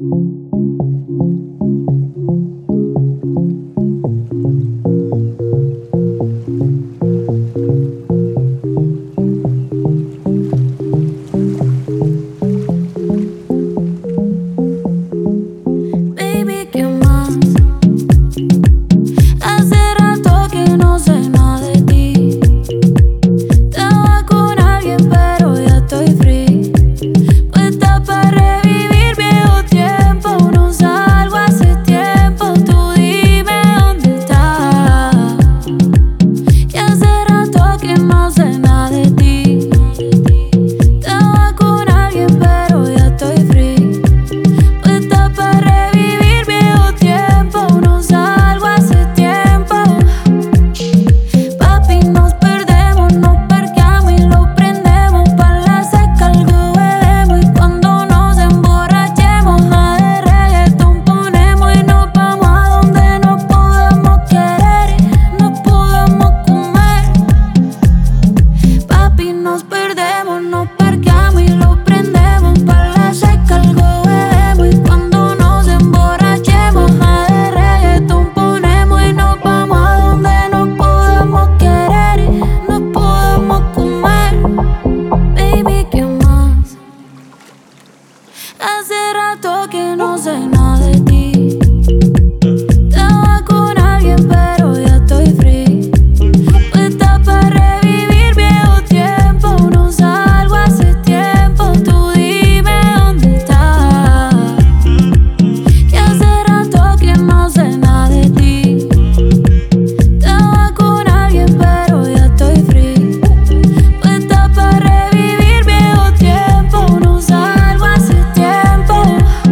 Hace rato que no sé nada de ti. Estaba con alguien pero ya estoy free. Puesta para revivir viejo tiempo. No salgo hace tiempo, tú dime dónde estás. Que hace rato que no sé nada de ti. Estaba con alguien pero ya estoy free. Puesta para revivir viejo tiempo. No salgo hace tiempo.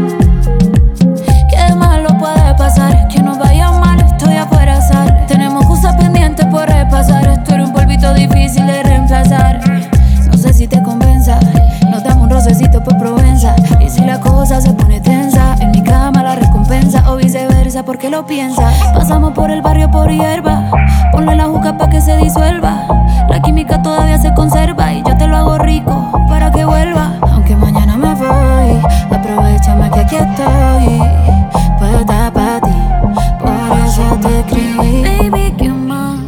Qué malo puede pasar, que nos vaya mal, estoy afuera azar. Tenemos cosas pendientes por repasar. Esto era un polvito difícil de reemplazar. No sé si te convenza, nos damos un rocecito por Provenza. Y si la cosa se pone tensa, en mi cama la recompensa o viceversa, ¿por qué lo piensas? Pasamos por el barrio por hierba, ponle la juca pa' que se disuelva. La química todavía se conserva y yo te lo hago rico para que vuelva. Aunque mañana me voy, aprovechame que aquí estoy, puesta pa' ti, por eso te escribí. Baby, ¿qué más?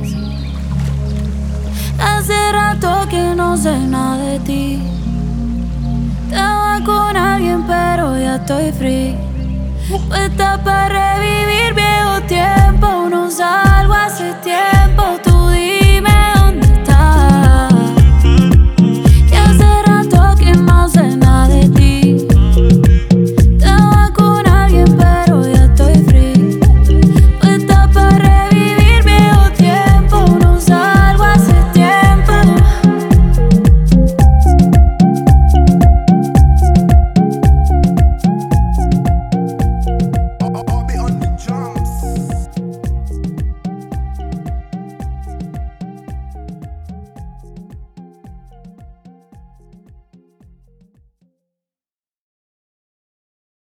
Hace rato que no sé nada de ti. Estaba con alguien pero ya estoy free. Puesta para revivir viejo tiempo. No salgo hace tiempo.